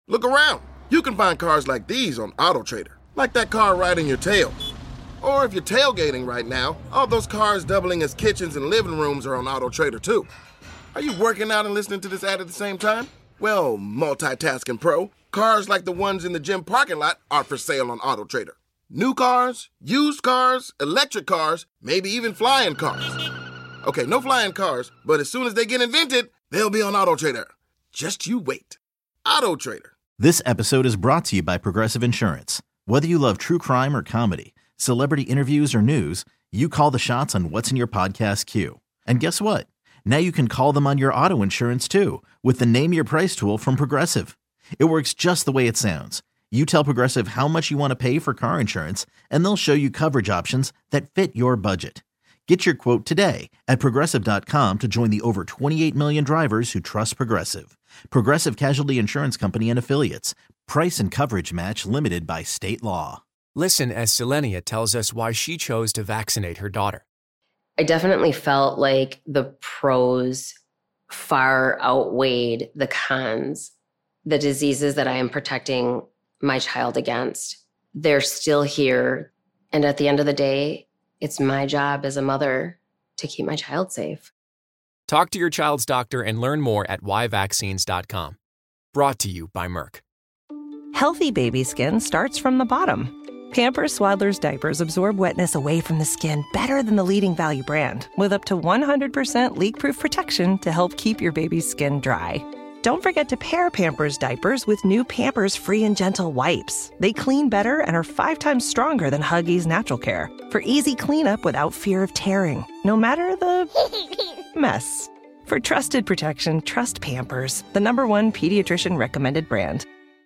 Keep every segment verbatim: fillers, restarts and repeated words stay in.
Look around. You can find cars like these on AutoTrader, like that car riding your tail. Or if you're tailgating right now, all those cars doubling as kitchens and living rooms are on AutoTrader too. Are you working out and listening to this ad at the same time? Well, multitasking pro, cars like the ones in the gym parking lot are for sale on AutoTrader. New cars, used cars, electric cars, maybe even flying cars. Okay, no flying cars, but as soon as they get invented, they'll be on AutoTrader. Just you wait. AutoTrader. This episode is brought to you by Progressive Insurance. Whether you love true crime or comedy, celebrity interviews or news, you call the shots on what's in your podcast queue. And guess what? Now you can call them on your auto insurance too with the Name Your Price tool from Progressive. It works just the way it sounds. You tell Progressive how much you want to pay for car insurance, and they'll show you coverage options that fit your budget. Get your quote today at Progressive dot com to join the over twenty-eight million drivers who trust Progressive. Progressive Casualty Insurance Company and Affiliates. Price and coverage match limited by state law. Listen as Selenia tells us why she chose to vaccinate her daughter. I definitely felt like the pros far outweighed the cons. The diseases that I am protecting my child against, they're still here. And at the end of the day, it's my job as a mother to keep my child safe. Talk to your child's doctor and learn more at why vaccines dot com. Brought to you by Merck. Healthy baby skin starts from the bottom. Pampers Swaddlers diapers absorb wetness away from the skin better than the leading value brand, with up to one hundred percent leak-proof protection to help keep your baby's skin dry. Don't forget to pair Pampers diapers with new Pampers Free and Gentle wipes. They clean better and are five times stronger than Huggies Natural Care for easy cleanup without fear of tearing, no matter the mess. For trusted protection, trust Pampers, the number one pediatrician recommended brand.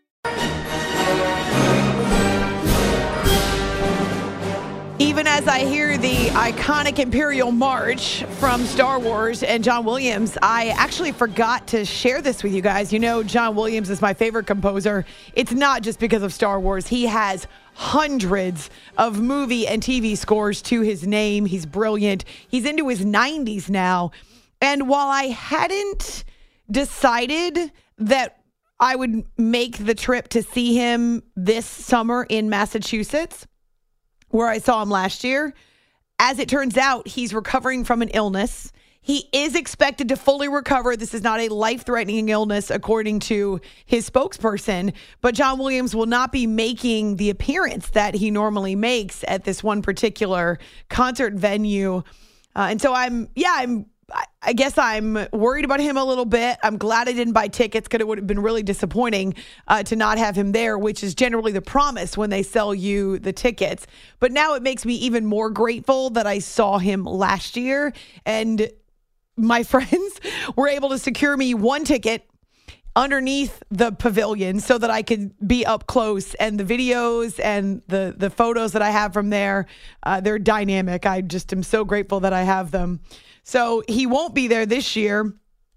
Even as I hear the iconic Imperial March from Star Wars and John Williams, I actually forgot to share this with you guys. You know, John Williams is my favorite composer. It's not just because of Star Wars. He has hundreds of movie and T V scores to his name. He's brilliant. He's into his nineties now. And while I hadn't decided that I would make the trip to see him this summer in Massachusetts, where I saw him last year, as it turns out, he's recovering from an illness. He is expected to fully recover. This is not a life-threatening illness, according to his spokesperson. But John Williams will not be making the appearance that he normally makes at this one particular concert venue. Uh, and so I'm, yeah, I'm, I guess I'm worried about him a little bit. I'm glad I didn't buy tickets because it would have been really disappointing uh, to not have him there, which is generally the promise when they sell you the tickets. But now it makes me even more grateful that I saw him last year. And my friends were able to secure me one ticket underneath the pavilion so that I could be up close. And the videos and the, the photos that I have from there, uh, they're dynamic. I just am so grateful that I have them. So he won't be there this year,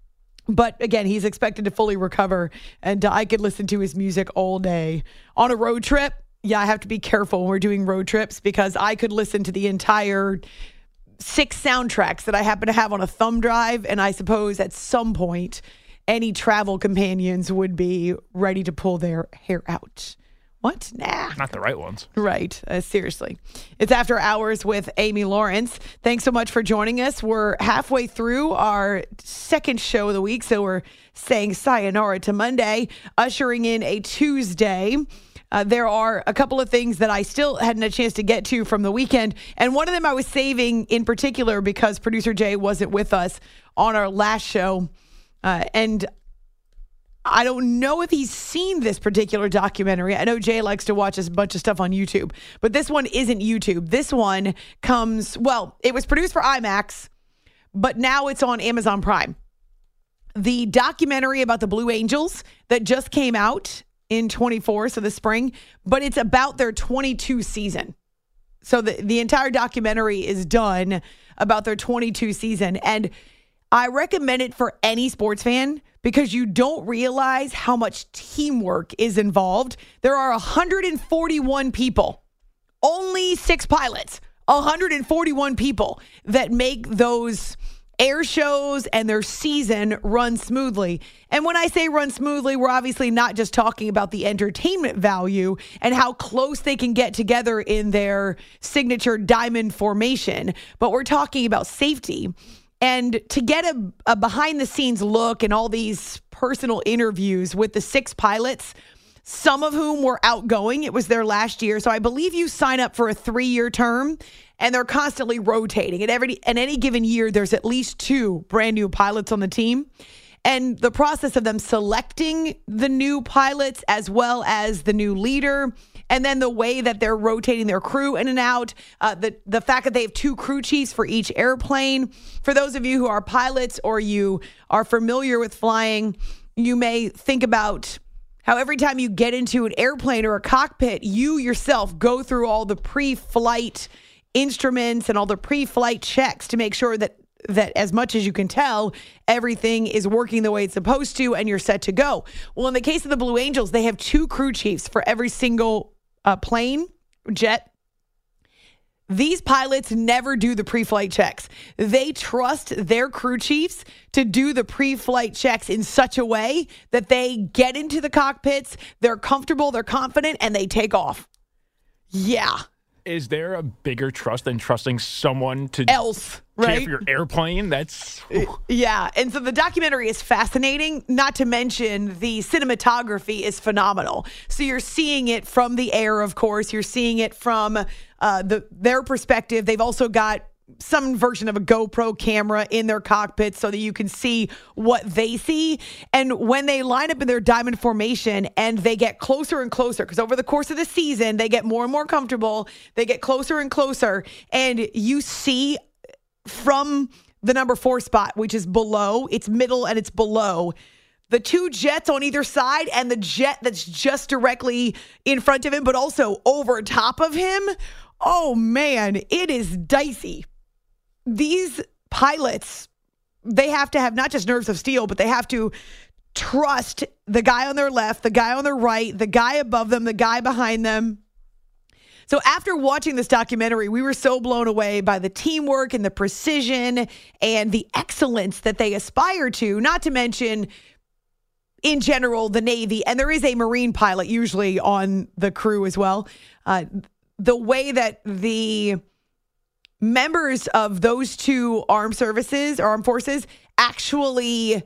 but again, he's expected to fully recover, and I could listen to his music all day. On a road trip, yeah, I have to be careful when we're doing road trips because I could listen to the entire six soundtracks that I happen to have on a thumb drive, and I suppose at some point, any travel companions would be ready to pull their hair out. What? Nah. Not the right ones. Right. Uh, seriously. It's After Hours with Amy Lawrence. Thanks so much for joining us. We're halfway through our second show of the week, so we're saying sayonara to Monday, ushering in a Tuesday. Uh, there are a couple of things that I still hadn't a chance to get to from the weekend, and one of them I was saving in particular because producer Jay wasn't with us on our last show, uh, and I don't know if he's seen this particular documentary. I know Jay likes to watch a bunch of stuff on YouTube, but this one isn't YouTube. This one comes, well, it was produced for IMAX, but now it's on Amazon Prime. The documentary about the Blue Angels that just came out in twenty-four, so the spring, but it's about their twenty-two season. So the, the entire documentary is done about their twenty-two season. And I recommend it for any sports fan because you don't realize how much teamwork is involved. There are one hundred forty-one people, only six pilots, one hundred forty-one people that make those air shows and their season run smoothly. And when I say run smoothly, we're obviously not just talking about the entertainment value and how close they can get together in their signature diamond formation, but we're talking about safety. And to get a, a behind-the-scenes look and all these personal interviews with the six pilots, some of whom were outgoing. It was their last year. So I believe you sign up for a three-year term, and they're constantly rotating. At every at any given year, there's at least two brand new pilots on the team. And the process of them selecting the new pilots as well as the new leader, and then the way that they're rotating their crew in and out, uh, the, the fact that they have two crew chiefs for each airplane. For those of you who are pilots or you are familiar with flying, you may think about how every time you get into an airplane or a cockpit, you yourself go through all the pre-flight instruments and all the pre-flight checks to make sure that that as much as you can tell, everything is working the way it's supposed to and you're set to go. Well, in the case of the Blue Angels, they have two crew chiefs for every single uh, plane, jet. These pilots never do the pre-flight checks. They trust their crew chiefs to do the pre-flight checks in such a way that they get into the cockpits, they're comfortable, they're confident, and they take off. Yeah. Is there a bigger trust than trusting someone to else, right? for your airplane? That's whew. Yeah. And so the documentary is fascinating, not to mention the cinematography is phenomenal. So you're seeing it from the air, of course. You're seeing it from uh, the their perspective. They've also got some version of a GoPro camera in their cockpit so that you can see what they see. And when they line up in their diamond formation and they get closer and closer, because over the course of the season, they get more and more comfortable. They get closer and closer. And you see from the number four spot, which is below, it's middle and it's below, the two jets on either side and the jet that's just directly in front of him, but also over top of him. Oh, man, it is dicey. These pilots, they have to have not just nerves of steel, but they have to trust the guy on their left, the guy on their right, the guy above them, the guy behind them. So after watching this documentary, we were so blown away by the teamwork and the precision and the excellence that they aspire to, not to mention, in general, the Navy. And there is a Marine pilot usually on the crew as well. Uh, the way that the members of those two armed services or armed forces actually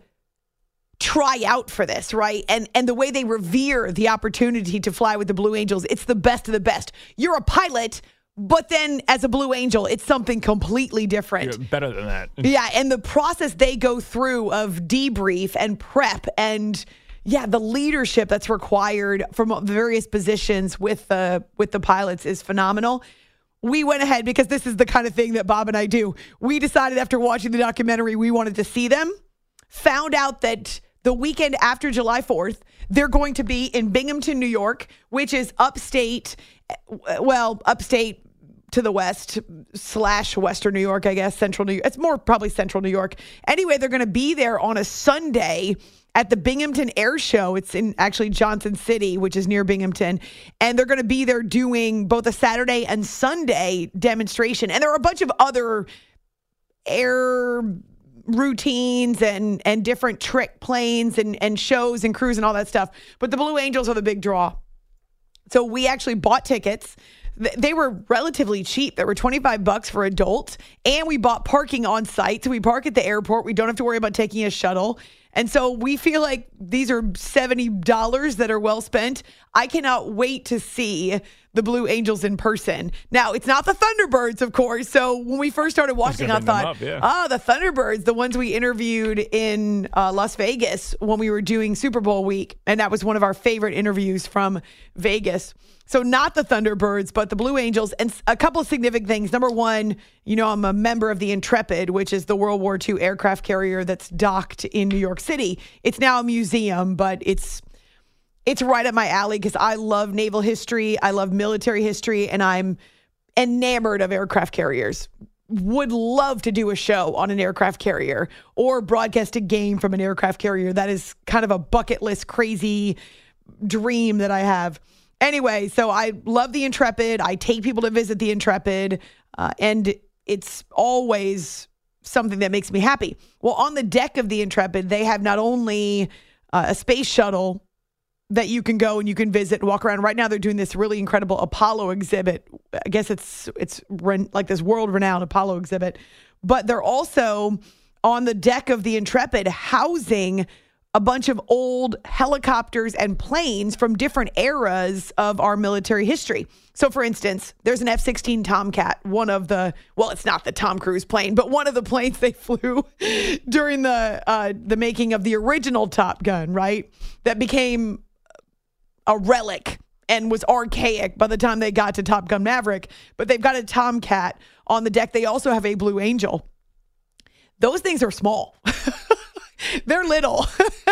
try out for this, right? And and the way they revere the opportunity to fly with the Blue Angels, it's the best of the best. You're a pilot, but then as a Blue Angel, it's something completely different. You're better than that. Yeah, and the process they go through of debrief and prep and yeah, the leadership that's required from the various positions with the with the pilots is phenomenal. We went ahead because this is the kind of thing that Bob and I do. We decided after watching the documentary, we wanted to see them. Found out that the weekend after July fourth, they're going to be in Binghamton, New York, which is upstate, well, upstate to the west slash Western New York, I guess, central New York. It's more probably central New York. Anyway, they're going to be there on a Sunday at the Binghamton Air Show. It's in actually Johnson City, which is near Binghamton. And they're going to be there doing both a Saturday and Sunday demonstration. And there are a bunch of other air routines and, and different trick planes and, and shows and crews and all that stuff. But the Blue Angels are the big draw. So we actually bought tickets. They were relatively cheap. They were twenty-five bucks for adults. And we bought parking on site. So we park at the airport. We don't have to worry about taking a shuttle. And so we feel like these are seventy dollars that are well spent. I cannot wait to see the Blue Angels in person. Now, it's not the Thunderbirds, of course. So when we first started watching, I thought, up, yeah. oh, the Thunderbirds, the ones we interviewed in uh, Las Vegas when we were doing Super Bowl week. And that was one of our favorite interviews from Vegas. So not the Thunderbirds, but the Blue Angels. And a couple of significant things. Number one, you know, I'm a member of the Intrepid, which is the World War Two aircraft carrier that's docked in New York City. It's now a museum, but it's it's right up my alley because I love naval history. I love military history, and I'm enamored of aircraft carriers. Would love to do a show on an aircraft carrier or broadcast a game from an aircraft carrier. That is kind of a bucket list crazy dream that I have. Anyway, so I love the Intrepid. I take people to visit the Intrepid, uh, and it's always something that makes me happy. Well, on the deck of the Intrepid, they have not only uh, a space shuttle that you can go and you can visit and walk around. Right now, they're doing this really incredible Apollo exhibit. I guess it's it's re- like this world-renowned Apollo exhibit. But they're also on the deck of the Intrepid housing a bunch of old helicopters and planes from different eras of our military history. So, for instance, there's an F sixteen Tomcat, one of the, well, it's not the Tom Cruise plane, but one of the planes they flew during the uh, the making of the original Top Gun, right? That became a relic and was archaic by the time they got to Top Gun Maverick. But they've got a Tomcat on the deck. They also have a Blue Angel. Those things are small. They're little.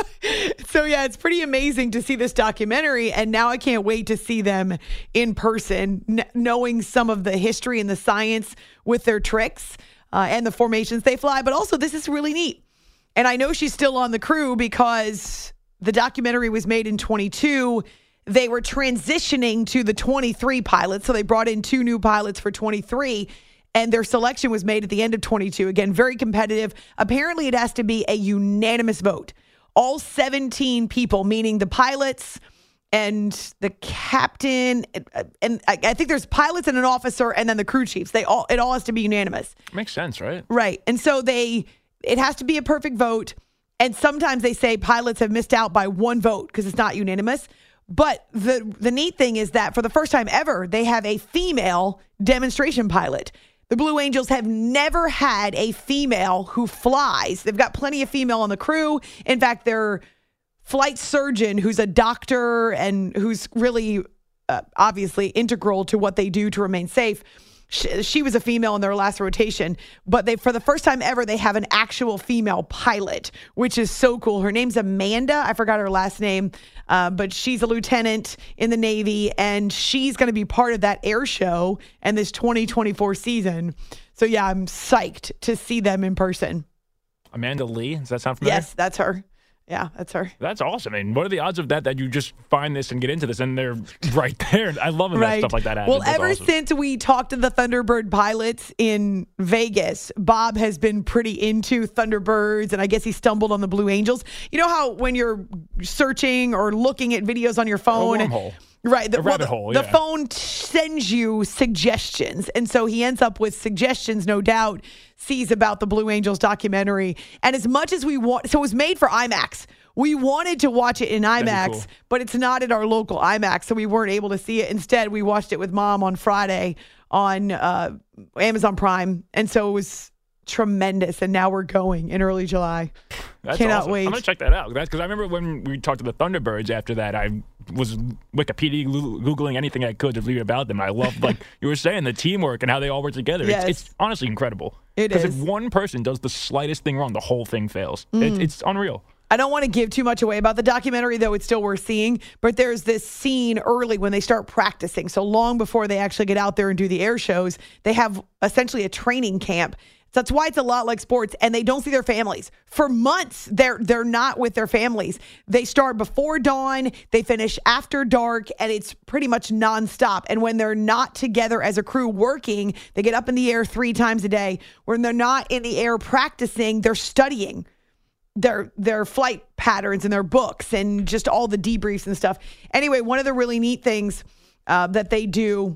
So, yeah, it's pretty amazing to see this documentary. And now I can't wait to see them in person, n- knowing some of the history and the science with their tricks uh, and the formations they fly. But also, this is really neat. And I know she's still on the crew because the documentary was made in twenty-two. They were transitioning to the twenty-three pilots. So they brought in two new pilots for twenty-three. And their selection was made at the end of twenty-two. Again, very competitive. Apparently, it has to be a unanimous vote. All seventeen people, meaning the pilots and the captain, and I think there's pilots and an officer, and then the crew chiefs. They all it all has to be unanimous. Makes sense, right? Right. And so they it has to be a perfect vote. And sometimes they say pilots have missed out by one vote because it's not unanimous. But the the neat thing is that for the first time ever, they have a female demonstration pilot. The Blue Angels have never had a female who flies. They've got plenty of female on the crew. In fact, their flight surgeon, who's a doctor and who's really uh, obviously integral to what they do to remain safe, she, she was a female in their last rotation. But they, for the first time ever, they have an actual female pilot, which is so cool. Her name's Amanda. I forgot her last name, uh, but she's a lieutenant in the Navy, and she's going to be part of that air show and this twenty twenty-four season. So, yeah, I'm psyched to see them in person. Amanda Lee, does that sound familiar? Yes, that's her. Yeah, that's her. That's awesome. I mean, what are the odds of that, that you just find this and get into this and they're right there? I love when right. that stuff like that happens. Well, That's ever awesome. since we talked to the Thunderbird pilots in Vegas, Bob has been pretty into Thunderbirds, and I guess he stumbled on the Blue Angels. You know how when you're searching or looking at videos on your phone, A wormhole. right? The, A rabbit well, the, hole, the yeah. phone t- sends you suggestions, and so he ends up with suggestions, no doubt, sees about the Blue Angels documentary. And as much as we want, so it was made for IMAX. We wanted to watch it in IMAX, cool. but it's not at our local IMAX, so we weren't able to see it. Instead, we watched it with Mom on Friday on uh, Amazon Prime, and so it was tremendous. And now we're going in early July. That's Cannot awesome. wait. I'm going to check that out. That's because I remember when we talked to the Thunderbirds after that, I was Wikipedia, Googling anything I could to read about them. I loved, like you were saying, the teamwork and how they all work together. Yes. It's, it's honestly incredible. It Because is. if one person does the slightest thing wrong, the whole thing fails. Mm. It, it's unreal. I don't want to give too much away about the documentary, though it's still worth seeing. But there's this scene early when they start practicing. So long before they actually get out there and do the air shows, they have essentially a training camp. So that's why it's a lot like sports, and they don't see their families. For months, they're they're not with their families. They start before dawn, they finish after dark, and it's pretty much nonstop. And when they're not together as a crew working, they get up in the air three times a day. When they're not in the air practicing, they're studying their their flight patterns and their books and just all the debriefs and stuff. Anyway, one of the really neat things uh, that they do,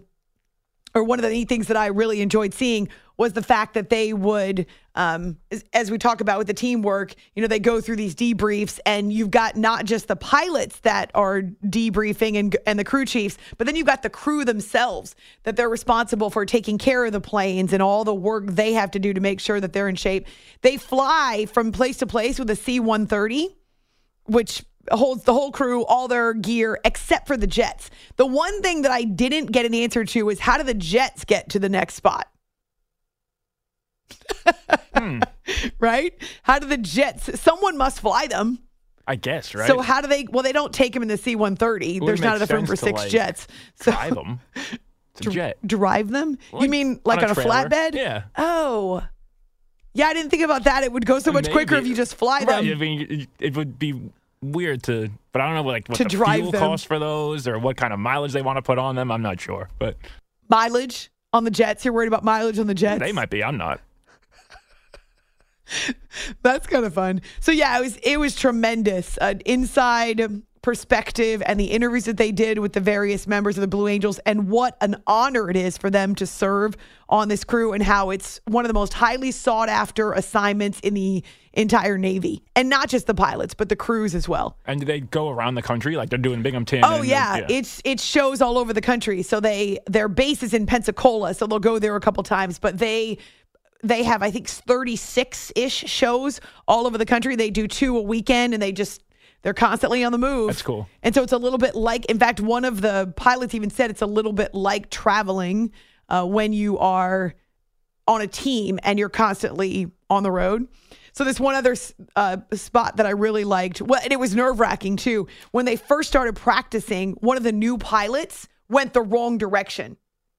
or one of the neat things that I really enjoyed seeing, was the fact that they would, um, as, as we talk about with the teamwork, you know, they go through these debriefs, and you've got not just the pilots that are debriefing and and the crew chiefs, but then you've got the crew themselves, that they're responsible for taking care of the planes and all the work they have to do to make sure that they're in shape. They fly from place to place with a C one thirty, which holds the whole crew, all their gear, except for the jets. The one thing that I didn't get an answer to is, how do the jets get to the next spot? hmm. Right? How do the jets, someone must fly them. I guess, right? So how do they, well, they don't take them in the C one thirty. It There's not makes enough room for sense to, six like, jets. So Drive them. It's a dr- jet. Drive them? Like, you mean like on on a a, trailer? flatbed? Yeah. Oh. Yeah, I didn't think about that. It would go so much Maybe. quicker if you just fly them. Right. I mean, it, it would be weird to, but I don't know like what To the drive fuel them. costs for those or what kind of mileage they want to put on them. I'm not sure, but Mileage on the jets? You're worried about mileage on the jets? they might be. I'm not. That's kind of fun. So yeah, it was it was tremendous. Uh, inside perspective and the interviews that they did with the various members of the Blue Angels, and what an honor it is for them to serve on this crew, and how it's one of the most highly sought after assignments in the entire Navy, and not just the pilots, but the crews as well. And do they go around the country like they're doing Binghamton? Oh and, yeah. yeah, it's it shows all over the country. So they their base is in Pensacola, so they'll go there a couple times, but they. They have, I think, thirty-six-ish shows all over the country. They do two a weekend, and they just, they're constantly on the move. That's cool. And so it's a little bit like, in fact, one of the pilots even said it's a little bit like traveling uh, when you are on a team and you're constantly on the road. So there's one other uh, spot that I really liked. Well, and it was nerve-wracking, too. When they first started practicing, one of the new pilots went the wrong direction.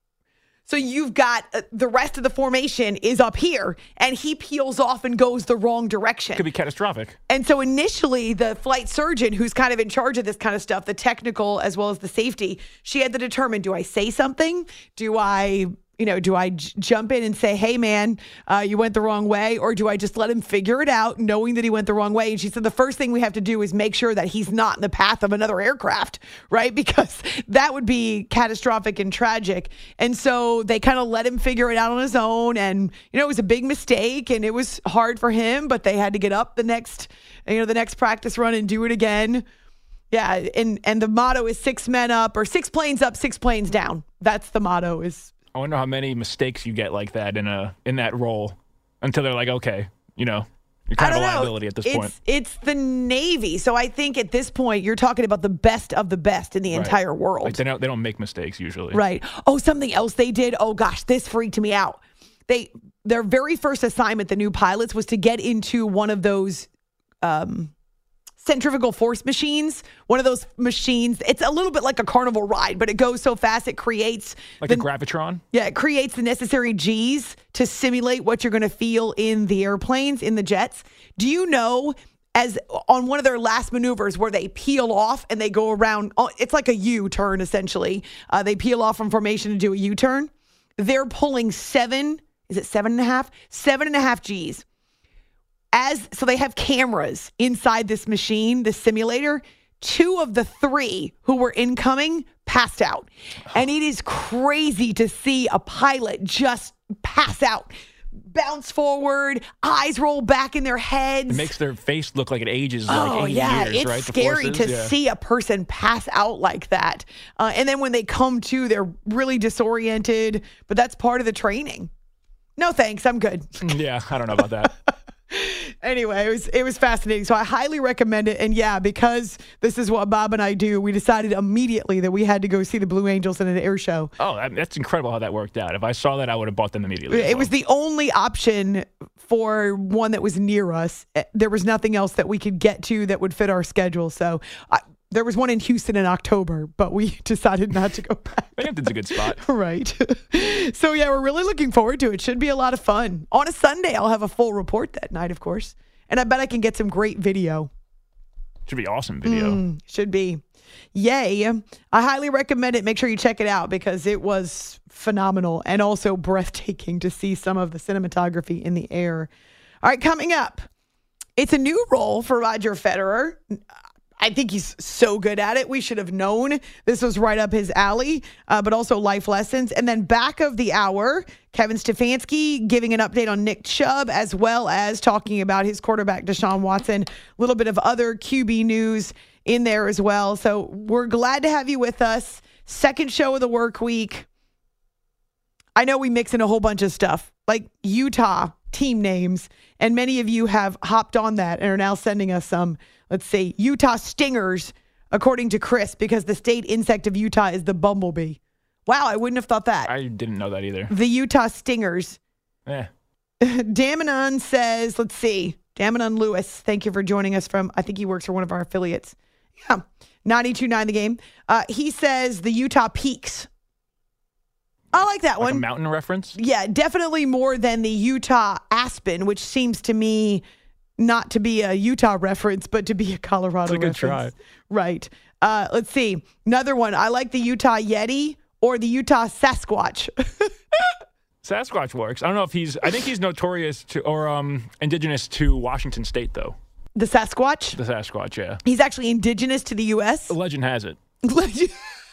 So you've got uh, the rest of the formation is up here, and he peels off and goes the wrong direction. Could be catastrophic. And so initially, the flight surgeon, who's kind of in charge of this kind of stuff, the technical as well as the safety, she had to determine, do I say something? Do I... You know, do I j- jump in and say, hey, man, uh, you went the wrong way? Or do I just let him figure it out, knowing that he went the wrong way? And she said, the first thing we have to do is make sure that he's not in the path of another aircraft, right? Because that would be catastrophic and tragic. And so they kind of let him figure it out on his own. And, you know, it was a big mistake and it was hard for him, but they had to get up the next, you know, the next practice run and do it again. Yeah. And, and the motto is six men up, or six planes up, six planes down. That's the motto is. I wonder how many mistakes you get like that in a in that role until they're like, okay, you know, you're kind of a liability at this it's, point. It's the Navy. So I think at this point, you're talking about the best of the best in the Right. entire world. Like they don't they don't make mistakes usually. Right. Oh, something else they did. Oh gosh, this freaked me out. They their very first assignment, the new pilots, was to get into one of those um, centrifugal force machines. One of those machines. It's a little bit like a carnival ride, but it goes so fast it creates Like the, a gravitron? Yeah, it creates the necessary G's to simulate what you're going to feel in the airplanes, in the jets. Do you know, as on one of their last maneuvers where they peel off and they go around, it's like a U-turn essentially. Uh, they peel off from formation to do a U-turn. They're pulling seven, is it seven and a half? Seven and a half G's. As, so they have cameras inside this machine, this simulator. Two of the three who were incoming passed out. And it is crazy to see a pilot just pass out, bounce forward, eyes roll back in their heads. It makes their face look like it ages Oh, like eighty yeah, years, it's right? The scary forces, to yeah. see a person pass out like that. Uh, and then when they come to, they're really disoriented, but that's part of the training. No thanks, I'm good. Yeah, I don't know about that. Anyway, it was it was fascinating. So I highly recommend it. And yeah, because this is what Bob and I do, we decided immediately that we had to go see the Blue Angels in an air show. Oh, that- that's incredible how that worked out. If I saw that, I would have bought them immediately. as It was well. the only option for one that was near us. There was nothing else that we could get to that would fit our schedule. So I, there was one in Houston in October, but we decided not to go back. Binghamton's a good spot. Right. So, yeah, we're really looking forward to it. Should be a lot of fun. On a Sunday, I'll have a full report that night, of course. And I bet I can get some great video. Should be awesome video. Mm, should be. Yay. I highly recommend it. Make sure you check it out because it was phenomenal and also breathtaking to see some of the cinematography in the air. All right, coming up, it's a new role for Roger Federer. I think he's so good at it. We should have known this was right up his alley, uh, but also life lessons. And then back of the hour, Kevin Stefanski giving an update on Nick Chubb, as well as talking about his quarterback, Deshaun Watson. A little bit of other Q B news in there as well. So we're glad to have you with us. Second show of the work week. I know we mix in a whole bunch of stuff, like Utah team names, and many of you have hopped on that and are now sending us some, let's say, Utah Stingers, according to Chris, because the state insect of Utah is the bumblebee. Wow, I wouldn't have thought that. I didn't know that either. The Utah Stingers. Yeah. Damanon says, let's see, Damanon Lewis, thank you for joining us from, I think he works for one of our affiliates. Yeah, ninety-two point nine The Game. Uh, he says the Utah Peaks. I like that Like one. a mountain reference? Yeah, definitely more than the Utah Aspen, which seems to me not to be a Utah reference, but to be a Colorado It's a good reference. try. Right. Uh, let's see. Another one. I like the Utah Yeti or the Utah Sasquatch. Sasquatch works. I don't know if he's, I think he's notorious to, or um, indigenous to Washington State, though. The Sasquatch? The Sasquatch, yeah. He's actually indigenous to the U S? The legend has it. Legend.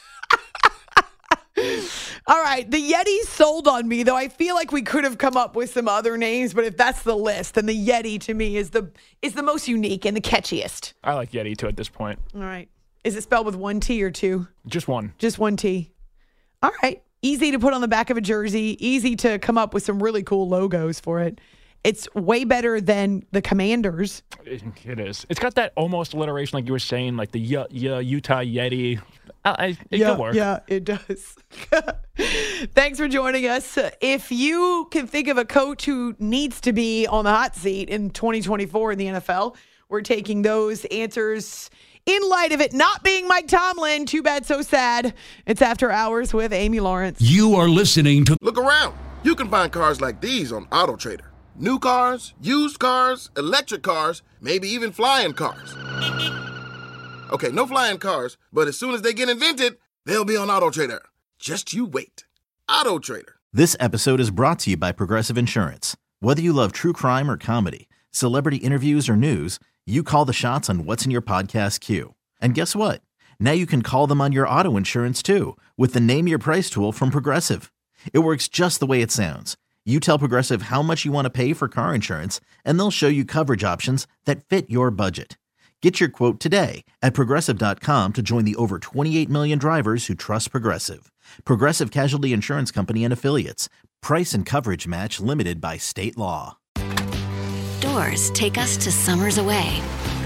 All right, the Yeti sold on me, though I feel like we could have come up with some other names, but if that's the list, then the Yeti to me is the is the most unique and the catchiest. I like Yeti, too, at this point. All right. Is it spelled with one T or two? Just one. Just one T. All right. Easy to put on the back of a jersey. Easy to come up with some really cool logos for it. It's way better than the Commanders. It, it is. It's got that almost alliteration, like you were saying, like the y- y- Utah Yeti. I, I, it yeah, could work. Yeah, it does. Thanks for joining us. If you can think of a coach who needs to be on the hot seat in twenty twenty-four in the N F L, we're taking those answers in light of it not being Mike Tomlin. Too bad, so sad. It's After Hours with Amy Lawrence. You are listening to... Look around. You can find cars like these on AutoTrader. New cars, used cars, electric cars, maybe even flying cars. Okay, no flying cars, but as soon as they get invented, they'll be on AutoTrader. Just you wait. AutoTrader. This episode is brought to you by Progressive Insurance. Whether you love true crime or comedy, celebrity interviews or news, you call the shots on what's in your podcast queue. And guess what? Now you can call them on your auto insurance too with the Name Your Price tool from Progressive. It works just the way it sounds. You tell Progressive how much you want to pay for car insurance, and they'll show you coverage options that fit your budget. Get your quote today at Progressive dot com to join the over twenty-eight million drivers who trust Progressive. Progressive Casualty Insurance Company and Affiliates. Price and coverage match limited by state law. Doors take us to summers away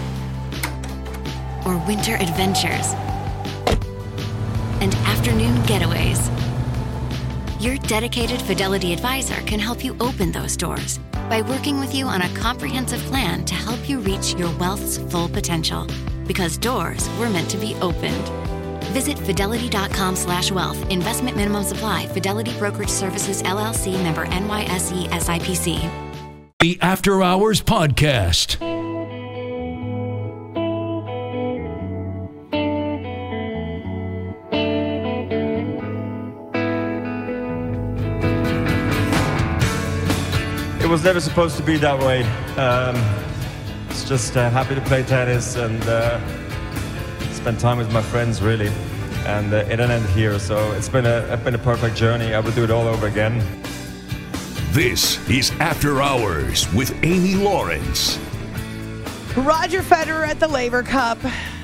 or winter adventures and afternoon getaways. Your dedicated Fidelity advisor can help you open those doors by working with you on a comprehensive plan to help you reach your wealth's full potential. Because doors were meant to be opened. Visit Fidelity.com slash wealth. Investment minimum supply. Fidelity Brokerage Services, L L C, member N Y S E S I P C. The After Hours Podcast. It was never supposed to be that way. Um, it's just uh, happy to play tennis and uh, spend time with my friends, really. And uh, it didn't end here, so it's been a it's been a perfect journey. I would do it all over again. This is After Hours with Amy Lawrence. Roger Federer at the Laver Cup.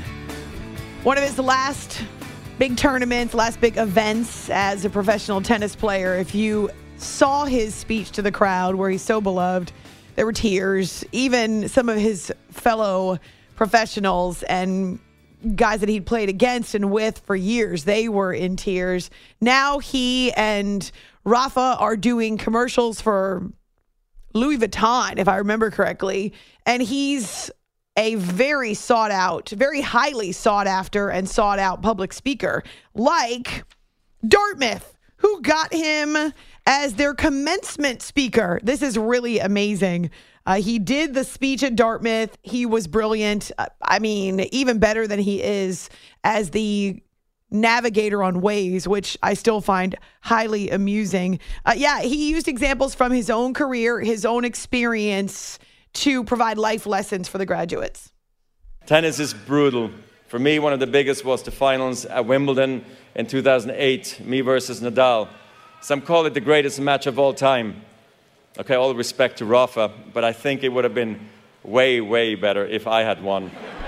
One of his last big tournaments, last big events as a professional tennis player. If you saw his speech to the crowd where he's so beloved, there were tears. Even some of his fellow professionals and guys that he'd played against and with for years, they were in tears. Now he and Rafa are doing commercials for Louis Vuitton, if I remember correctly. And he's a very sought out, very highly sought after and sought out public speaker like Dartmouth, who got him as their commencement speaker. This is really amazing. Uh, he did the speech at Dartmouth. He was brilliant. Uh, I mean, even better than he is as the navigator on Waze, which I still find highly amusing. Uh, yeah, he used examples from his own career, his own experience to provide life lessons for the graduates. Tennis is brutal. For me, one of the biggest was the finals at Wimbledon in two thousand eight, me versus Nadal. Some call it the greatest match of all time. Okay, all respect to Rafa, but I think it would have been way, way better if I had won.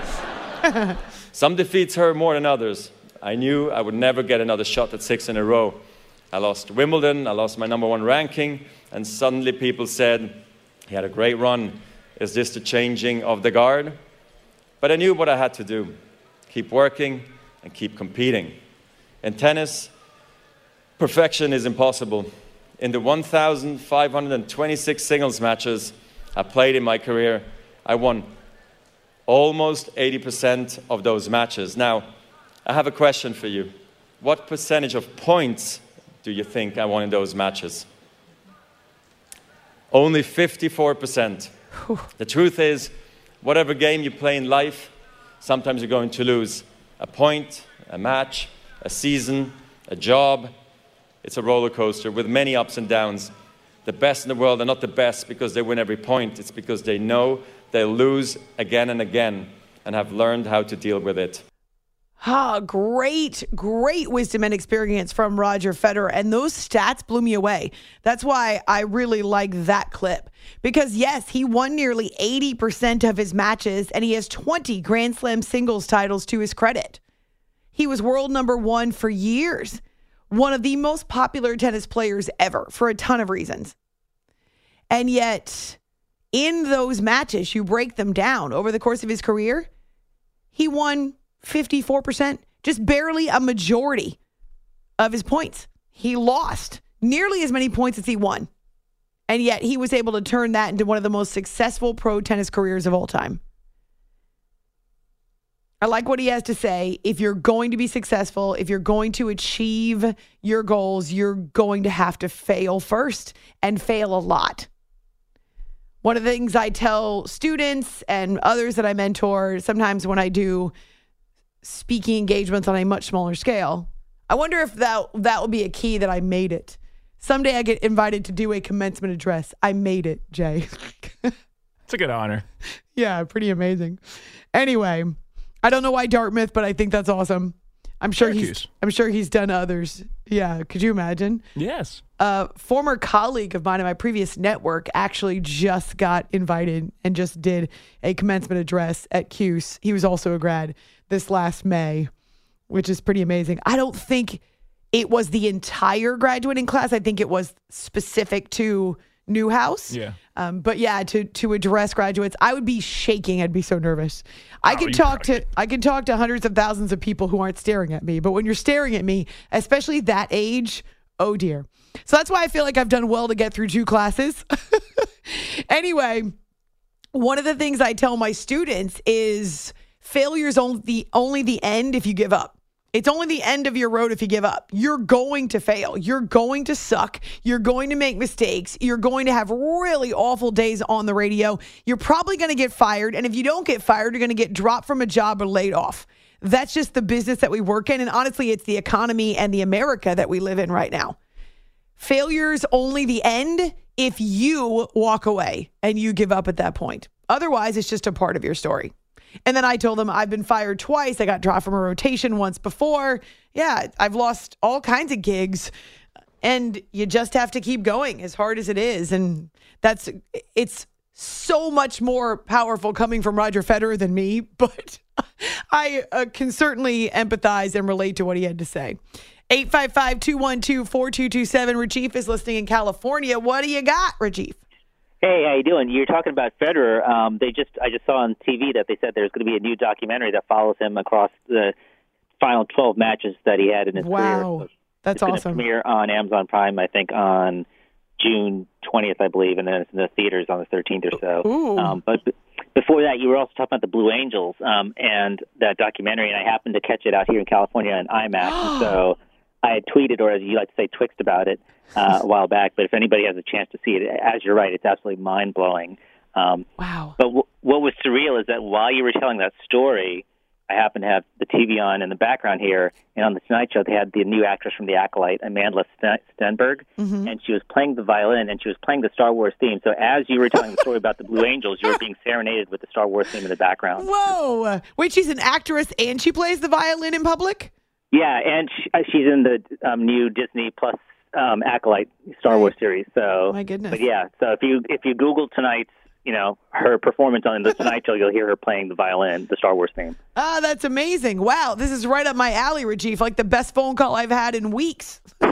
Some defeats hurt more than others. I knew I would never get another shot at six in a row. I lost Wimbledon, I lost my number one ranking, and suddenly people said, he had a great run. Is this the changing of the guard? But I knew what I had to do. Keep working and keep competing. In tennis, perfection is impossible. In the one thousand five hundred twenty-six singles matches I played in my career, I won almost eighty percent of those matches. Now, I have a question for you. What percentage of points do you think I won in those matches? Only fifty-four percent. The truth is, whatever game you play in life, sometimes you're going to lose a point, a match, a season, a job. It's a roller coaster with many ups and downs. The best in the world are not the best because they win every point. It's because they know they'll lose again and again and have learned how to deal with it. Ah, great, great wisdom and experience from Roger Federer. And those stats blew me away. That's why I really like that clip. Because, yes, he won nearly eighty percent of his matches, and he has twenty Grand Slam singles titles to his credit. He was world number one for years. One of the most popular tennis players ever for a ton of reasons. And yet, in those matches, you break them down over the course of his career, he won fifty-four percent, just barely a majority of his points. He lost nearly as many points as he won. And yet he was able to turn that into one of the most successful pro tennis careers of all time. I like what he has to say. If you're going to be successful, if you're going to achieve your goals, you're going to have to fail first and fail a lot. One of the things I tell students and others that I mentor, sometimes when I do speaking engagements on a much smaller scale, I wonder if that that will be a key that I made it. Someday I get invited to do a commencement address. I made it, Jay. It's a good honor. Yeah, pretty amazing. Anyway, I don't know why Dartmouth, but I think that's awesome. I'm sure Syracuse. he's I'm sure he's done others. Yeah, could you imagine? Yes. A former colleague of mine in my previous network actually just got invited and just did a commencement address at Cuse. He was also a grad this last May, which is pretty amazing. I don't think it was the entire graduating class. I think it was specific to Newhouse. Yeah. Um, but yeah, to to address graduates, I would be shaking. I'd be so nervous. I Oh, can you talk probably to I can talk to hundreds of thousands of people who aren't staring at me, but when you're staring at me, especially that age, oh dear. So that's why I feel like I've done well to get through two classes. Anyway, one of the things I tell my students is failure's only the only the end if you give up. It's only the end of your road if you give up. You're going to fail. You're going to suck. You're going to make mistakes. You're going to have really awful days on the radio. You're probably going to get fired. And if you don't get fired, you're going to get dropped from a job or laid off. That's just the business that we work in. And honestly, it's the economy and the America that we live in right now. Failure's only the end if you walk away and you give up at that point. Otherwise, it's just a part of your story. And then I told them I've been fired twice. I got dropped from a rotation once before. Yeah, I've lost all kinds of gigs. And you just have to keep going as hard as it is. And that's, it's so much more powerful coming from Roger Federer than me. But I uh, can certainly empathize and relate to what he had to say. eight five five, two one two, four two two seven. Rajiv is listening in California. What do you got, Rajiv? Hey, how you doing? You're talking about Federer. Um, they just I just saw on T V that they said there's going to be a new documentary that follows him across the final twelve matches that he had in his wow. career. Wow, that's it's awesome. It's going to premiere on Amazon Prime, I think, on June twentieth, I believe, and then it's in the theaters on the thirteenth or so. Ooh. Um, but b- before that, you were also talking about the Blue Angels um, and that documentary, and I happened to catch it out here in California on IMAX, and so I had tweeted, or as you like to say, twixt about it uh, a while back. But if anybody has a chance to see it, as you're right, it's absolutely mind-blowing. Um, wow. But w- what was surreal is that while you were telling that story, I happened to have the T V on in the background here, and on the Tonight Show, they had the new actress from The Acolyte, Amanda Sten- Stenberg, mm-hmm. and she was playing the violin, and she was playing the Star Wars theme. So as you were telling the story about the Blue Angels, you were being serenaded with the Star Wars theme in the background. Whoa. Wait, she's an actress and she plays the violin in public? Yeah, and she, uh, she's in the um, new Disney Plus um, Acolyte Star Wars series. So, my goodness. But yeah, so if you if you Google tonight's, you know, her performance on the Tonight Show, you'll hear her playing the violin, the Star Wars theme. Ah, that's amazing. Wow, this is right up my alley, Rajiv, like the best phone call I've had in weeks. But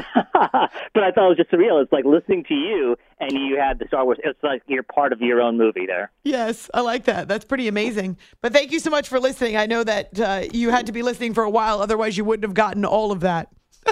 I thought it was just surreal. It's like listening to you, and you had the Star Wars. It's like you're part of your own movie there. Yes, I like that. That's pretty amazing. But thank you so much for listening. I know that uh, you had to be listening for a while. Otherwise, you wouldn't have gotten all of that.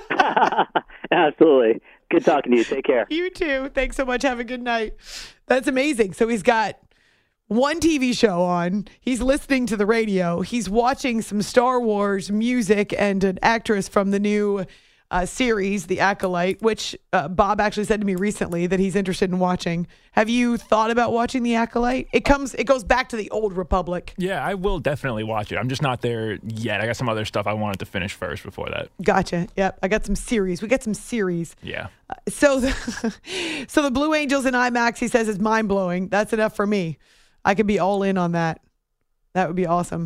Absolutely. Good talking to you. Take care. You too. Thanks so much. Have a good night. That's amazing. So he's got one T V show on. He's listening to the radio. He's watching some Star Wars music and an actress from the new uh, series, The Acolyte, which uh, Bob actually said to me recently that he's interested in watching. Have you thought about watching The Acolyte? It comes, it goes back to the old Republic. Yeah, I will definitely watch it. I'm just not there yet. I got some other stuff I wanted to finish first before that. Gotcha. Yep. I got some series. We got some series. Yeah. Uh, so, the, so the Blue Angels in IMAX, he says, is mind blowing. That's enough for me. I could be all in on that. That would be awesome.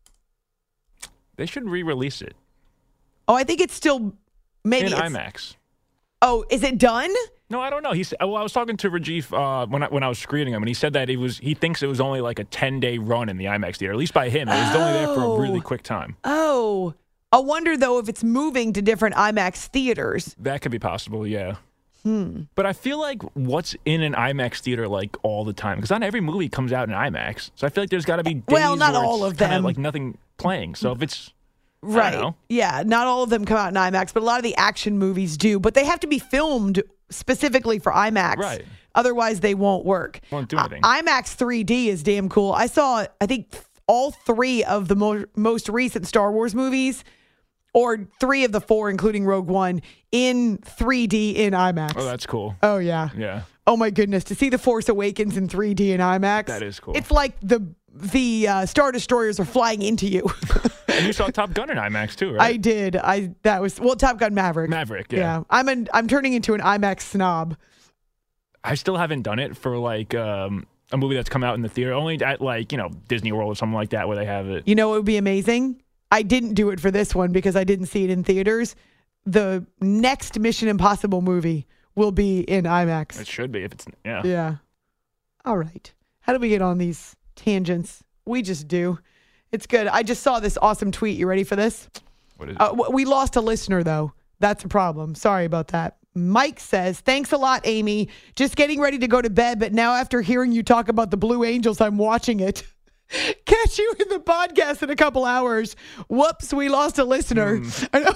They should re-release it. Oh, I think it's still maybe in it's, IMAX. Oh, is it done? No, I don't know. He said, well, I was talking to Rajiv uh, when I when I was screening him, and he said that it was he thinks it was only like a ten day run in the IMAX theater, at least by him. It was oh. only there for a really quick time. Oh, I wonder though if it's moving to different IMAX theaters. That could be possible, yeah. Hmm. But I feel like what's in an IMAX theater like all the time? Because not every movie comes out in IMAX, so I feel like there's got to be days well, not where all it's of them, like nothing playing. So if it's right, I don't know. Yeah, not all of them come out in IMAX, but a lot of the action movies do. But they have to be filmed specifically for IMAX, right? Otherwise, they won't work. Won't do anything. Uh, IMAX three D is damn cool. I saw, I think, all three of the mo- most recent Star Wars movies, or three of the four, including Rogue One, in three D in IMAX. Oh, that's cool. Oh, yeah. Yeah. Oh, my goodness. To see The Force Awakens in three D in IMAX. That is cool. It's like the the uh, Star Destroyers are flying into you. And you saw Top Gun in IMAX too, right? I did. I That was, well, Top Gun Maverick. Maverick, yeah. Yeah. I'm, an, I'm turning into an IMAX snob. I still haven't done it for like um, a movie that's come out in the theater, only at like, you know, Disney World or something like that where they have it. You know what would be amazing? I didn't do it for this one because I didn't see it in theaters. The next Mission Impossible movie will be in IMAX. It should be if it's, yeah. Yeah. All right. How do we get on these tangents? We just do. It's good. I just saw this awesome tweet. You ready for this? What is it? Uh, we lost a listener, though. That's a problem. Sorry about that. Mike says, thanks a lot, Amy. Just getting ready to go to bed, but now after hearing you talk about the Blue Angels, I'm watching it. Catch you in the podcast in a couple hours. Whoops, we lost a listener. Mm.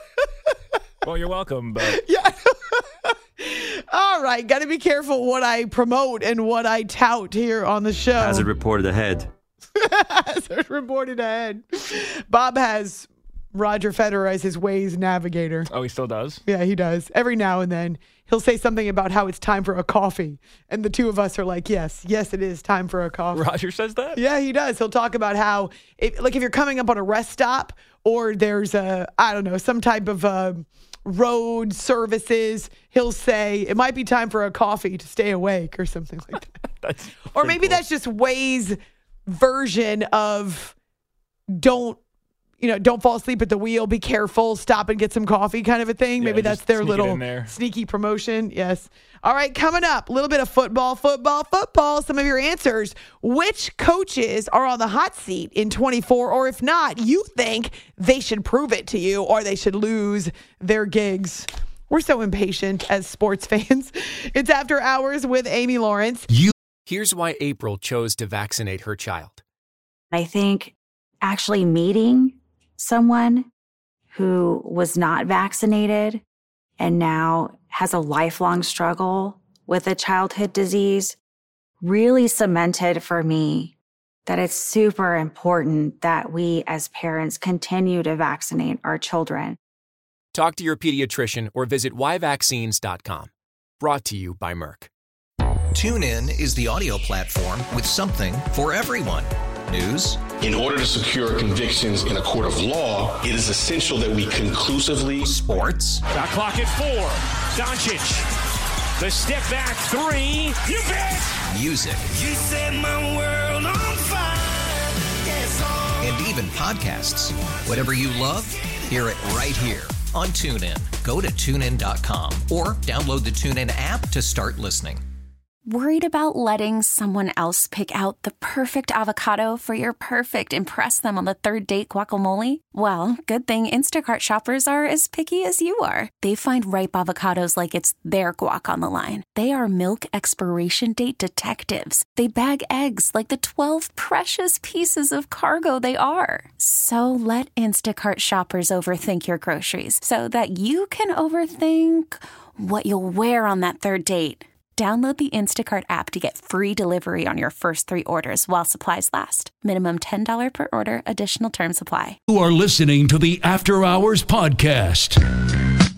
Well, you're welcome, but yeah. All right, got to be careful what I promote and what I tout here on the show. As it reported ahead. As it reported ahead. Bob has Roger Federer as his Waze navigator. Oh, he still does? Yeah, he does. Every now and then, he'll say something about how it's time for a coffee. And the two of us are like, yes, yes, it is time for a coffee. Roger says that? Yeah, he does. He'll talk about how, it, like if you're coming up on a rest stop or there's a, I don't know, some type of uh, road services, he'll say, it might be time for a coffee to stay awake or something like that. That's or maybe cool. That's just Waze version of don't, you know, don't fall asleep at the wheel, be careful, stop and get some coffee kind of a thing. Yeah, Maybe that's their little there. sneaky promotion. Yes. All right, coming up, a little bit of football, football, football. Some of your answers. Which coaches are on the hot seat in twenty-four? Or if not, you think they should prove it to you or they should lose their gigs. We're so impatient as sports fans. It's After Hours with Amy Lawrence. You. Here's why April chose to vaccinate her child. I think actually meeting someone who was not vaccinated and now has a lifelong struggle with a childhood disease really cemented for me that it's super important that we as parents continue to vaccinate our children. Talk to your pediatrician or visit why vaccines dot com. Brought to you by Merck. TuneIn is the audio platform with something for everyone. News. In order to secure convictions in a court of law, it is essential that we conclusively. Sports. Got clock at four. Doncic. The step back three. You bet. Music. You set my world on fire. Yes, oh. And even podcasts. Whatever you love, hear it right here on TuneIn. Go to tune in dot com or download the TuneIn app to start listening. Worried about letting someone else pick out the perfect avocado for your perfect impress them on the third date guacamole? Well, good thing Instacart shoppers are as picky as you are. They find ripe avocados like it's their guac on the line. They are milk expiration date detectives. They bag eggs like the twelve precious pieces of cargo they are. So let Instacart shoppers overthink your groceries so that you can overthink what you'll wear on that third date. Download the Instacart app to get free delivery on your first three orders while supplies last. Minimum ten dollars per order. Additional terms apply. You are listening to the After Hours Podcast.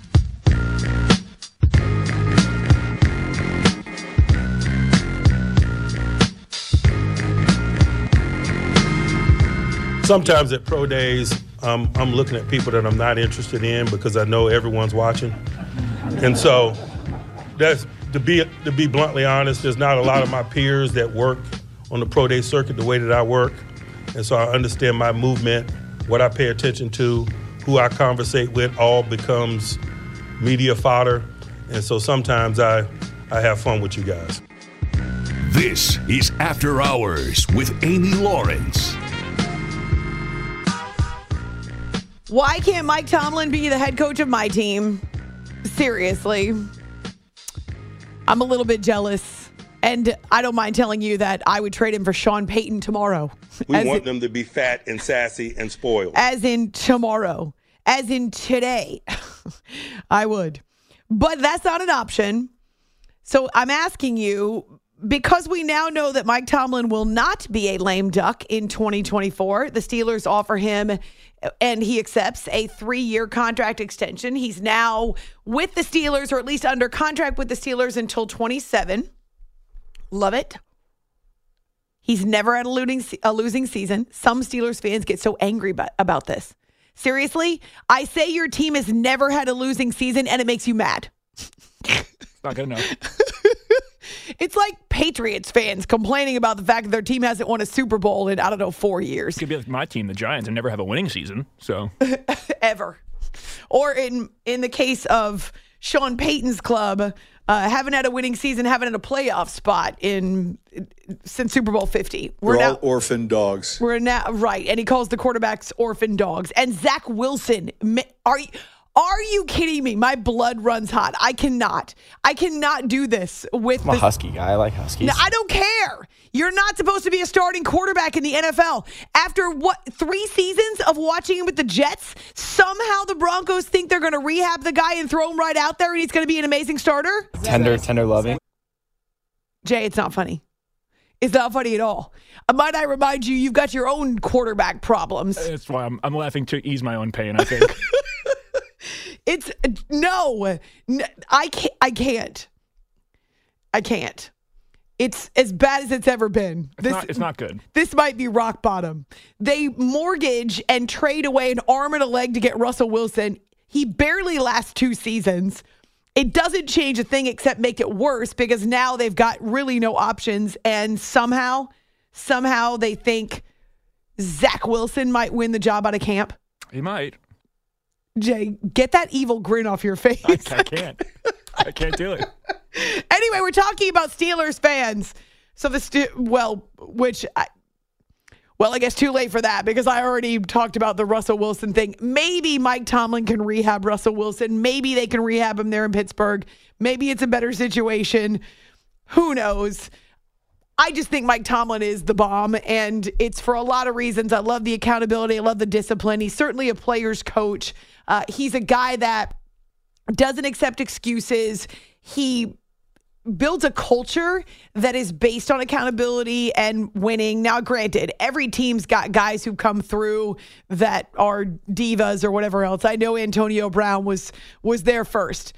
sometimes at pro days, um, I'm looking at people that I'm not interested in because I know everyone's watching. And so that's to be to be bluntly honest, there's not a lot of my peers that work on the pro day circuit the way that I work. And so I understand my movement, what I pay attention to, who I conversate with, all becomes media fodder. And so sometimes I, I have fun with you guys. This is After Hours with Amy Lawrence. Why can't Mike Tomlin be the head coach of my team? Seriously. I'm a little bit jealous. And I don't mind telling you that I would trade him for Sean Payton tomorrow. We as want in, them to be fat and sassy and spoiled. As in tomorrow. As in today. I would. But that's not an option. So I'm asking you, because we now know that Mike Tomlin will not be a lame duck in twenty twenty-four, the Steelers offer him, and he accepts, a three-year contract extension. He's now with the Steelers, or at least under contract with the Steelers until twenty-seven. Love it. He's never had a losing, a losing season. Some Steelers fans get so angry about, about this. Seriously, I say your team has never had a losing season, and it makes you mad. It's not good enough. It's like Patriots fans complaining about the fact that their team hasn't won a Super Bowl in, I don't know, four years. It could be like my team, the Giants, and never have a winning season. So Ever. Or in in the case of Sean Payton's club, uh, haven't had a winning season, haven't had a playoff spot in since Super Bowl fifty. We're, We're now, all orphan dogs. We're now, right, and he calls the quarterbacks orphan dogs. And Zach Wilson, are you... Are you kidding me? My blood runs hot. I cannot. I cannot do this with I'm a this. Husky guy. I like Huskies. No, I don't care. You're not supposed to be a starting quarterback in the N F L. After, what, three seasons of watching him with the Jets, somehow the Broncos think they're going to rehab the guy and throw him right out there and he's going to be an amazing starter? Tender, tender loving. Jay, it's not funny. It's not funny at all. Might I remind you, you've got your own quarterback problems. That's why I'm, I'm laughing to ease my own pain, I think. It's no, no, I can't. I can't. I can't. It's as bad as it's ever been. It's, this, not, it's not good. This might be rock bottom. They mortgage and trade away an arm and a leg to get Russell Wilson. He barely lasts two seasons. It doesn't change a thing except make it worse because now they've got really no options. And somehow, somehow they think Zach Wilson might win the job out of camp. He might. Jay, get that evil grin off your face. I, I can't. I can't do it. Anyway, we're talking about Steelers fans. So the Ste- well, which I, well, I guess too late for that because I already talked about the Russell Wilson thing. Maybe Mike Tomlin can rehab Russell Wilson. Maybe they can rehab him there in Pittsburgh. Maybe it's a better situation. Who knows? I just think Mike Tomlin is the bomb, and it's for a lot of reasons. I love the accountability. I love the discipline. He's certainly a player's coach. Uh, he's a guy that doesn't accept excuses. He builds a culture that is based on accountability and winning. Now, granted, every team's got guys who come through that are divas or whatever else. I know Antonio Brown was was there first.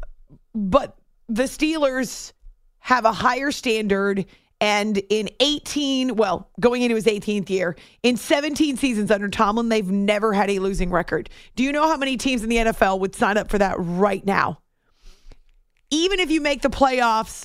But the Steelers have a higher standard. And in eighteen, well, going into his eighteenth year, in seventeen seasons under Tomlin, they've never had a losing record. Do you know how many teams in the N F L would sign up for that right now? Even if you make the playoffs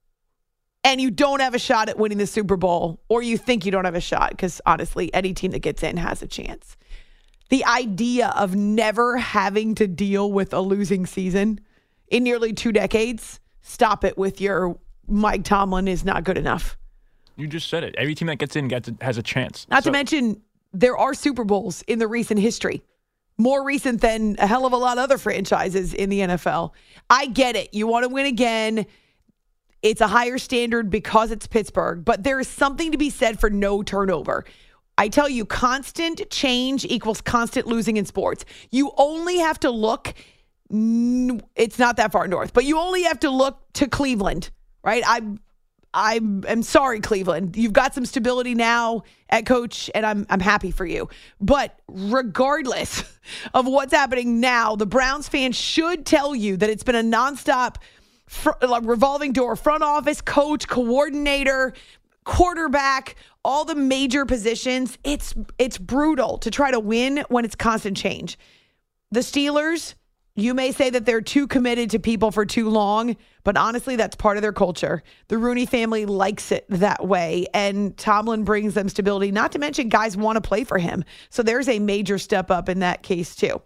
and you don't have a shot at winning the Super Bowl, or you think you don't have a shot, because honestly, any team that gets in has a chance. The idea of never having to deal with a losing season in nearly two decades, stop it with your Mike Tomlin is not good enough. You just said it. Every team that gets in gets a, has a chance. Not so, to mention, there are Super Bowls in the recent history. More recent than a hell of a lot of other franchises in the N F L. I get it. You want to win again. It's a higher standard because it's Pittsburgh. But there is something to be said for no turnover. I tell you, constant change equals constant losing in sports. You only have to look, it's not that far north, but you only have to look to Cleveland. Right? I I am sorry, Cleveland. You've got some stability now at coach, and I'm I'm happy for you. But regardless of what's happening now, the Browns fans should tell you that it's been a nonstop fr- revolving door, front office, coach, coordinator, quarterback, all the major positions, it's it's brutal to try to win when it's constant change. The Steelers, you may say that they're too committed to people for too long, but honestly, that's part of their culture. The Rooney family likes it that way, and Tomlin brings them stability, not to mention guys want to play for him. So there's a major step up in that case, too.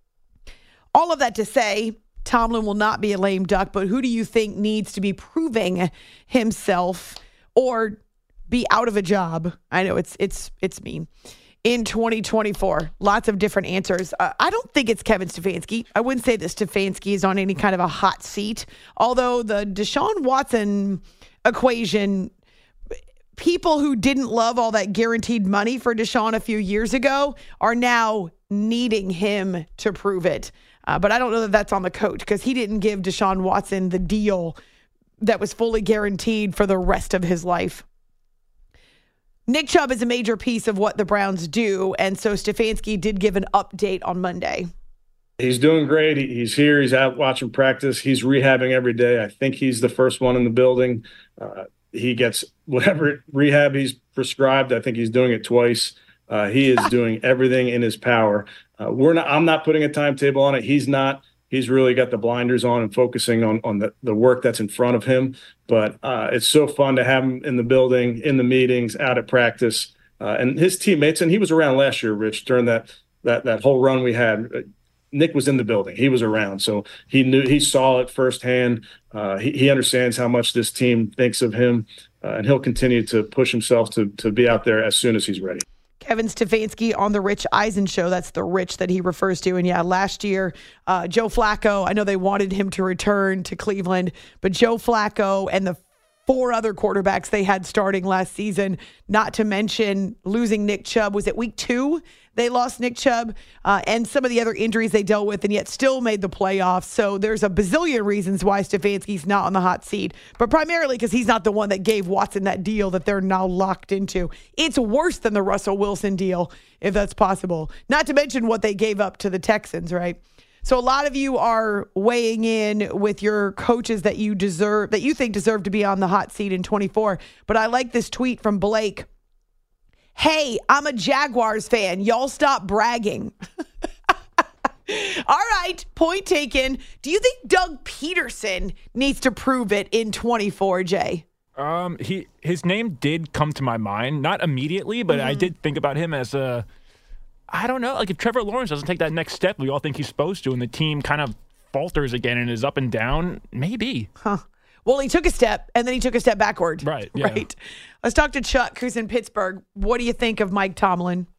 All of that to say, Tomlin will not be a lame duck, but who do you think needs to be proving himself or be out of a job? I know it's it's it's mean. In twenty twenty-four, lots of different answers. Uh, I don't think it's Kevin Stefanski. I wouldn't say that Stefanski is on any kind of a hot seat, although the Deshaun Watson equation, people who didn't love all that guaranteed money for Deshaun a few years ago are now needing him to prove it. Uh, but I don't know that that's on the coach because he didn't give Deshaun Watson the deal that was fully guaranteed for the rest of his life. Nick Chubb is a major piece of what the Browns do, and so Stefanski did give an update on Monday. He's doing great. He's here. He's out watching practice. He's rehabbing every day. I think he's the first one in the building. Uh, he gets whatever rehab he's prescribed. I think he's doing it twice. Uh, he is doing everything in his power. Uh, we're not. I'm not putting a timetable on it. He's not. He's really got the blinders on and focusing on, on the, the work that's in front of him. But uh, it's so fun to have him in the building, in the meetings, out at practice. Uh, and his teammates, and he was around last year, Rich, during that that that whole run we had. Nick was in the building. He was around. So he knew, he saw it firsthand. Uh, he, he understands how much this team thinks of him. Uh, and he'll continue to push himself to to be out there as soon as he's ready. Kevin Stefanski on the Rich Eisen show. That's the Rich that he refers to. And yeah, last year, uh, Joe Flacco, I know they wanted him to return to Cleveland, but Joe Flacco and the four other quarterbacks they had starting last season, not to mention losing Nick Chubb. Was it week two? They lost Nick Chubb uh, and some of the other injuries they dealt with and yet still made the playoffs. So there's a bazillion reasons why Stefanski's not on the hot seat, but primarily because he's not the one that gave Watson that deal that they're now locked into. It's worse than the Russell Wilson deal, if that's possible. Not to mention what they gave up to the Texans, right? So a lot of you are weighing in with your coaches that you deserve, that you think deserve to be on the hot seat in twenty-four. But I like this tweet from Blake. Hey, I'm a Jaguars fan. Y'all stop bragging. All right, point taken. Do you think Doug Peterson needs to prove it in twenty-four, Jay? Um, he his name did come to my mind, not immediately, but mm-hmm. I did think about him as a, I don't know, like if Trevor Lawrence doesn't take that next step we all think he's supposed to, and the team kind of falters again and is up and down, maybe. Huh. Well, he took a step, and then he took a step backward. Right, yeah. Right. Let's talk to Chuck, who's in Pittsburgh. What do you think of Mike Tomlin?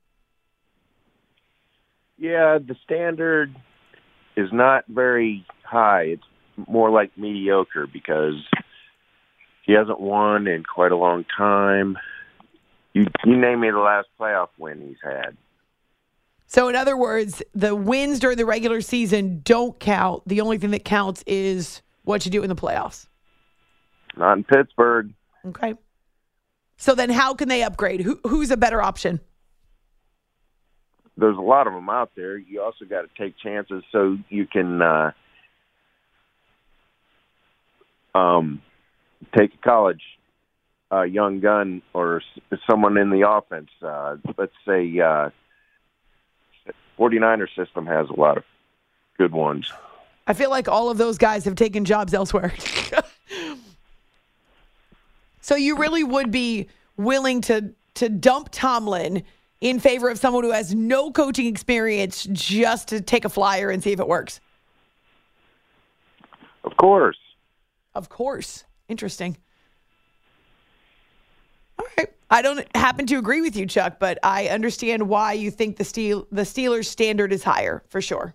Yeah, the standard is not very high. It's more like mediocre because he hasn't won in quite a long time. You, you name me the last playoff win he's had. So, in other words, the wins during the regular season don't count. The only thing that counts is what you do in the playoffs. Not in Pittsburgh. Okay. So then how can they upgrade? Who, who's a better option? There's a lot of them out there. You also got to take chances so you can uh, um, take a college uh, young gun or someone in the offense. Uh, let's say uh, forty-niner system has a lot of good ones. I feel like all of those guys have taken jobs elsewhere. So you really would be willing to to dump Tomlin in favor of someone who has no coaching experience just to take a flyer and see if it works? Of course. Of course. Interesting. All right. I don't happen to agree with you, Chuck, but I understand why you think the Steel the Steelers' standard is higher, for sure.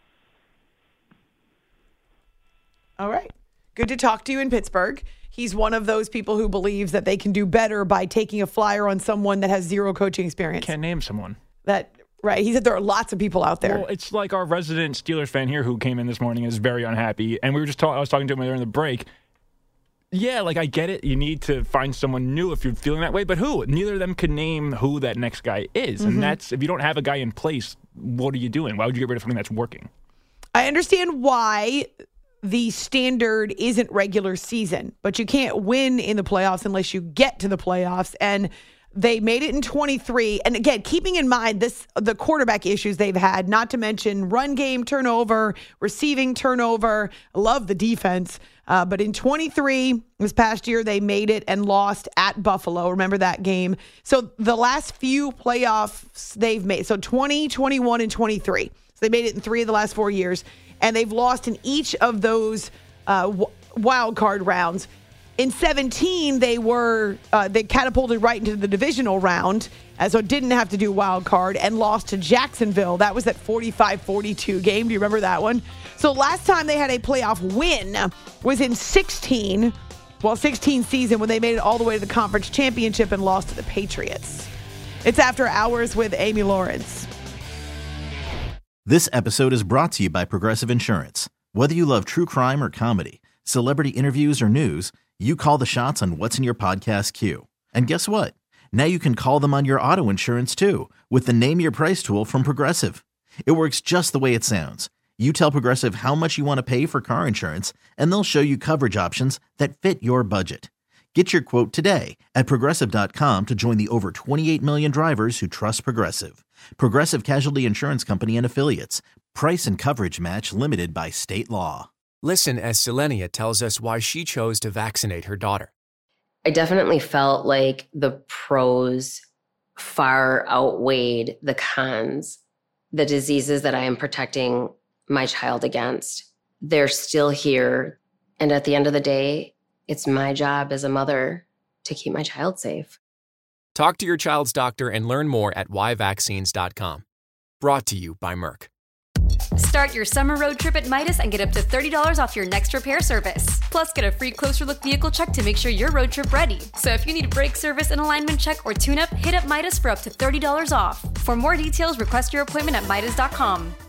All right. Good to talk to you in Pittsburgh. He's one of those people who believes that they can do better by taking a flyer on someone that has zero coaching experience. Can't name someone. That right. He said there are lots of people out there. Well, it's like our resident Steelers fan here who came in this morning and is very unhappy. And we were just talking, I was talking to him during the break. Yeah, like I get it. You need to find someone new if you're feeling that way. But who? Neither of them can name who that next guy is. Mm-hmm. And that's, if you don't have a guy in place, what are you doing? Why would you get rid of something that's working? I understand why the standard isn't regular season, but you can't win in the playoffs unless you get to the playoffs. And They made it in twenty-three. And again, keeping in mind this the quarterback issues they've had, not to mention run game turnover, receiving turnover. I love the defense. Uh, but in twenty-three, this past year, they made it and lost at Buffalo. Remember that game? So the last few playoffs they've made, so twenty, twenty-one, and twenty-three. So they made it in three of the last four years. And they've lost in each of those uh, w- wild card rounds. In seventeen, they were uh, they catapulted right into the divisional round, uh, so didn't have to do wild card, and lost to Jacksonville. That was that forty-five forty-two game. Do you remember that one? So last time they had a playoff win was in sixteen, well, sixteen season when they made it all the way to the conference championship and lost to the Patriots. It's After Hours with Amy Lawrence. This episode is brought to you by Progressive Insurance. Whether you love true crime or comedy, celebrity interviews or news, you call the shots on what's in your podcast queue. And guess what? Now you can call them on your auto insurance too with the Name Your Price tool from Progressive. It works just the way it sounds. You tell Progressive how much you want to pay for car insurance, and they'll show you coverage options that fit your budget. Get your quote today at Progressive dot com to join the over twenty-eight million drivers who trust Progressive. Progressive Casualty Insurance Company and Affiliates. Price and coverage match limited by state law. Listen as Selenia tells us why she chose to vaccinate her daughter. I definitely felt like the pros far outweighed the cons. The diseases that I am protecting my child against, they're still here. And at the end of the day, it's my job as a mother to keep my child safe. Talk to your child's doctor and learn more at why vaccines dot com. Brought to you by Merck. Start your summer road trip at Midas and get up to thirty dollars off your next repair service. Plus, get a free closer look vehicle check to make sure you're road trip ready. So if you need brake service, and alignment check, or tune-up, hit up Midas for up to thirty dollars off. For more details, request your appointment at Midas dot com.